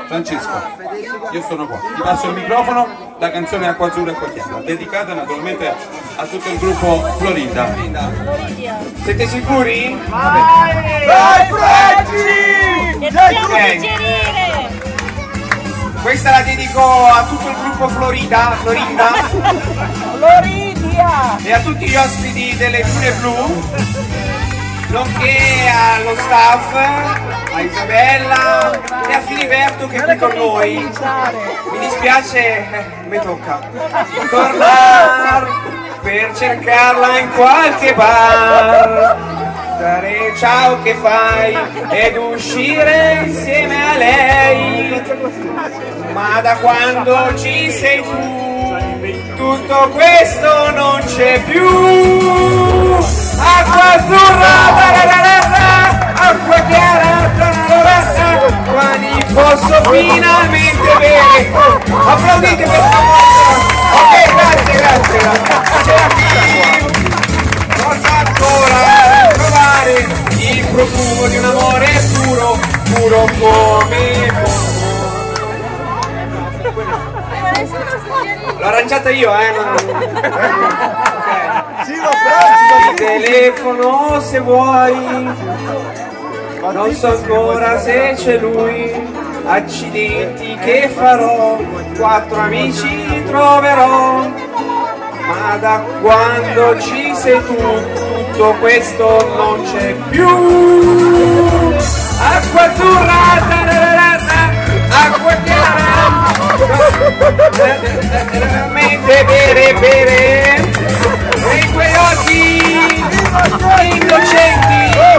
Francesco, io sono qua, ti passo il microfono, la canzone Acqua Azzurra e Acqua Chiara, dedicata naturalmente a tutto il gruppo Florida. Siete sicuri? Vai Franci! Che dobbiamo digerire! Questa la dedico a tutto il gruppo Floridia e a tutti gli ospiti delle Lune Blu, nonché allo staff, a Isabella e a Filiberto che è qui con noi. Mi dispiace, mi tocca tornare per cercarla in qualche bar, dare ciao che fai ed uscire insieme a lei. Ma da quando ci sei tu, tutto questo non c'è più. Acqua azzurra, acqua chiara, quando posso finalmente bere. Applaudite per favore. Ok, grazie. Posso ancora provare il profumo di un amore puro come fuoco. L'ho arrangiata io, Ti telefono se vuoi, non so ancora se c'è lui. Accidenti che farò, 4 amici troverò. Ma da quando ci sei tu, tutto questo non c'è più. Acqua azzurra, acqua chiara, veramente bere, e i tuoi occhi innocenti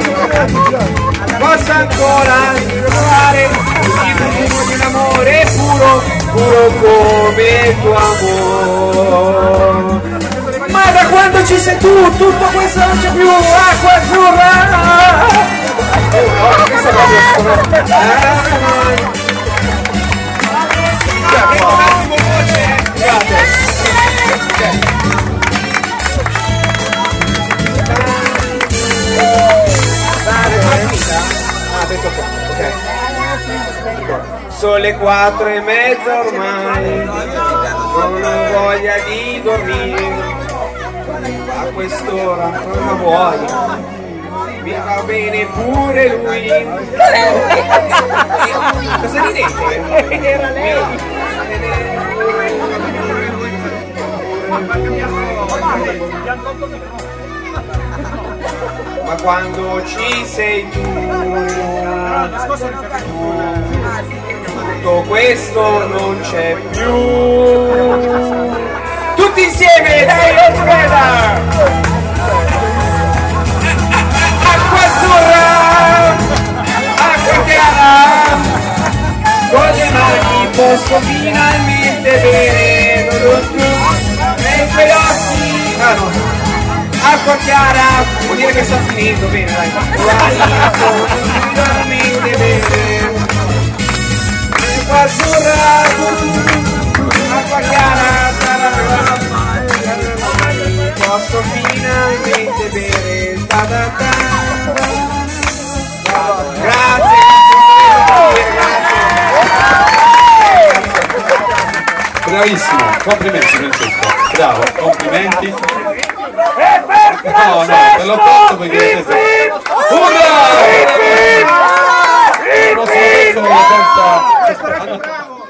posso ancora trovare il profumo di un amore puro come il tuo amore. Ma da quando ci sei tu, tutto questo non c'è più. Acqua azzurra. Questa è proprio un attimo voce. Grazie. Sono le 4:30 ormai, non ho voglia di dormire. A quest'ora non ho voglia, mi va bene pure lui. Cosa ridete? Era lei. Ma quando ci sei tu, tutto questo non c'è più. Tutti insieme, dai, all together! Acqua azzurra, acqua chiara, con le mani posso finalmente bere. Nei tuoi occhi, acqua chiara, vuol dire che sta finendo, bene dai. Posso finalmente bere. Acqua azzurra, acqua chiara, posso finalmente bere. Grazie. Bravissimo, complimenti Francesco, bravo, complimenti. No, te l'ho fatto perché una!